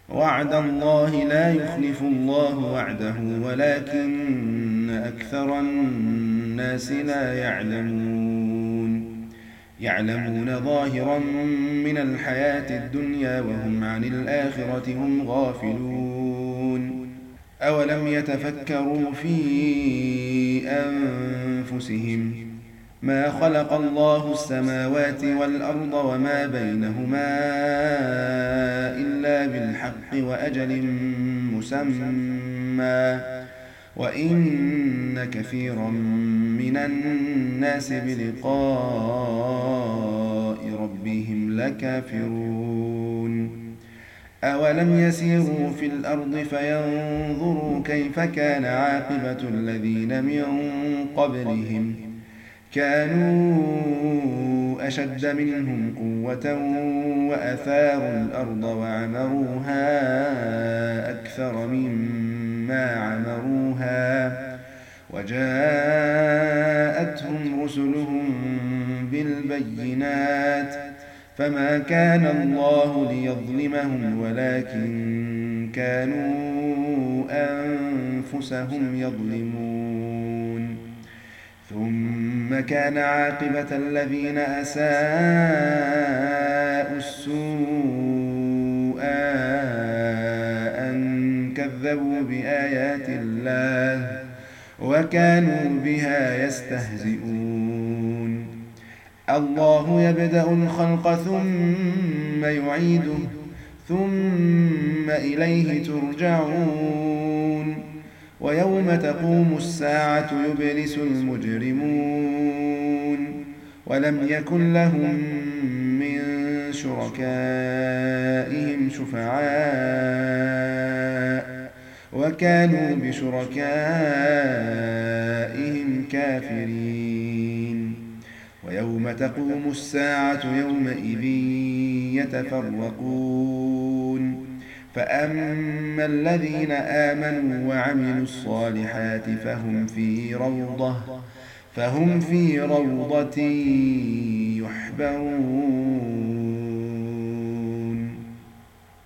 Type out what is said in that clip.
وعد الله لا يخلف الله وعده ولكن أكثر الناس لا يعلمون ظاهرا من الحياة الدنيا وهم عن الآخرة هم غافلون. أولم يتفكروا في أنفسهم ما خلق الله السماوات والأرض وما بينهما إلا بالحق وأجل مسمى وإن كثيرا من الناس بلقاء ربهم لكافرون. أولم يسيروا في الأرض فينظروا كيف كان عاقبة الذين من قبلهم كانوا أشد منهم قوة وأثاروا الأرض وعمروها أكثر مما عمروها وجاءتهم رسلهم بالبينات فما كان الله ليظلمهم ولكن كانوا أنفسهم يظلمون. ثم كان عاقبة الذين أساءوا السوء أن كذبوا بآيات الله وكانوا بها يستهزئون. الله يبدأ الخلق ثم يعيده ثم إليه ترجعون. ويوم تقوم الساعة يبلس المجرمون ولم يكن لهم من شركائهم شفعاء وكانوا بشركائهم كافرين. ويوم تقوم الساعة يومئذ يتفرقون فأما الذين آمنوا وعملوا الصالحات فهم في روضة يحبرون.